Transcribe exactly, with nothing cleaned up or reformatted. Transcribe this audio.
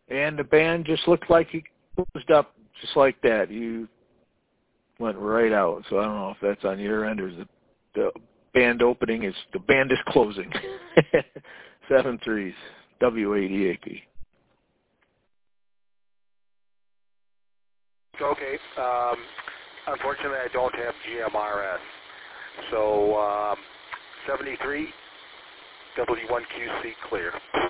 And the band just looked like he closed up just like that. You went right out. So I don't know if that's on your end or is it the band opening is the band is closing. Seven threes, W eighty A P. Okay. Um, unfortunately, I don't have G M R S. So um, seventy-three, W one Q C clear.